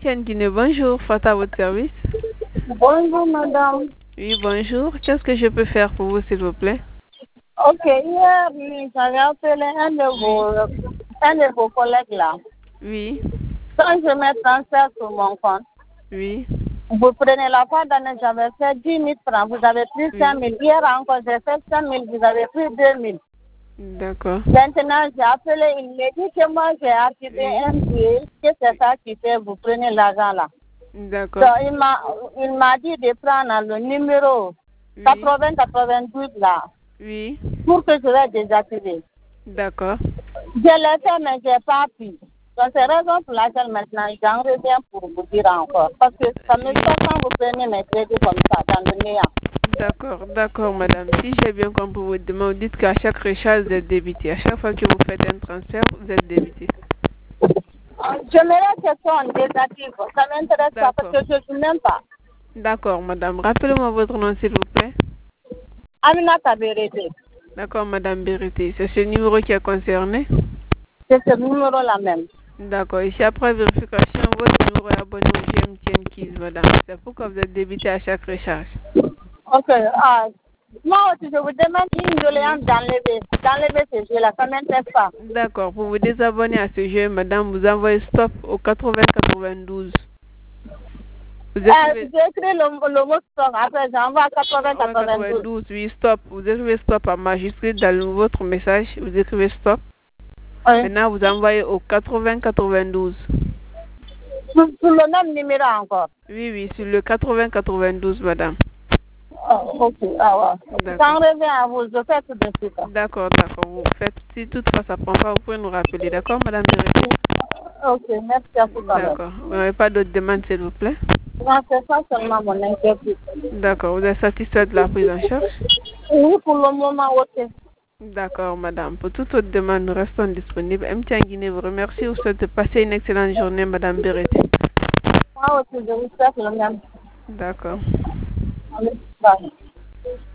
MTN Guinée, bonjour. Fata à votre service. Bonjour, madame. Oui, bonjour. Qu'est-ce que je peux faire pour vous, s'il vous plaît? Ok, hier, j'avais appelé un de vos collègues là. Oui. Quand je mets transfert sur mon compte, Oui. vous prenez la fois d'année, j'avais fait 10 000 francs, vous avez pris 5 000. Hier encore, j'ai fait 5 000, vous avez pris 2 000. D'accord. Maintenant, j'ai appelé, il m'a dit que moi, j'ai activé un billet, que c'est ça qui fait, vous prenez l'argent là. D'accord. Donc, il m'a dit de prendre le numéro 8092 là. Oui. Pour que je vais désactiver. D'accord. Je l'ai fait, mais je n'ai pas pu. Donc, c'est la raison pour laquelle maintenant, j'en reviens pour vous dire encore. Parce que ça me fait quand vous prenez mes crédits comme ça, dans le néant. D'accord, madame. Si j'ai bien compris votre demande, vous dites qu'à chaque recharge, vous êtes débité. À chaque fois que vous faites un transfert, vous êtes débité. J'aimerais que ça, on désactive. Ça m'intéresse pas parce que je ne suis même pas. D'accord, madame. Rappelez-moi votre nom, s'il vous plaît. Aminata Berete. D'accord, madame Berete. C'est ce numéro qui est concerné? C'est ce numéro-là même. D'accord. Ici, après vérification, votre numéro est abonné au GMTN Keys, madame. C'est pourquoi vous êtes débité à chaque recharge. Ok. Moi aussi, je vous demande une doléance d'enlever ce jeu-là. Ça ne m'intéresse pas. D'accord. Pour vous désabonner à ce jeu, madame, vous envoyez stop au 8092. J'ai écrit le mot stop. Après, j'envoie 8092. Oui, stop. Vous écrivez stop en majuscule dans votre message. Vous écrivez stop. Oui. Maintenant, vous envoyez au 8092. Sur le même numéro encore. Oui, sur le 8092, madame. Ok, ouais. J'en reviens à vous, je fais tout de suite. D'accord. Vous faites, si toutefois ça prend pas, vous pouvez nous rappeler. D'accord, madame? Ok, merci à tout à l'heure. D'accord. Vous n'avez pas d'autres demandes, s'il vous plaît? Non, c'est pas seulement mon inquiétude. D'accord. Vous êtes satisfait de la prise en charge? Oui, pour le moment, ok. D'accord, madame. Pour toute autre demande, nous restons disponibles. MTN Guinée vous remercie. Vous souhaite de passer une excellente journée, madame Berete. Moi aussi, je vous souhaite le même. D'accord. Allez, bye.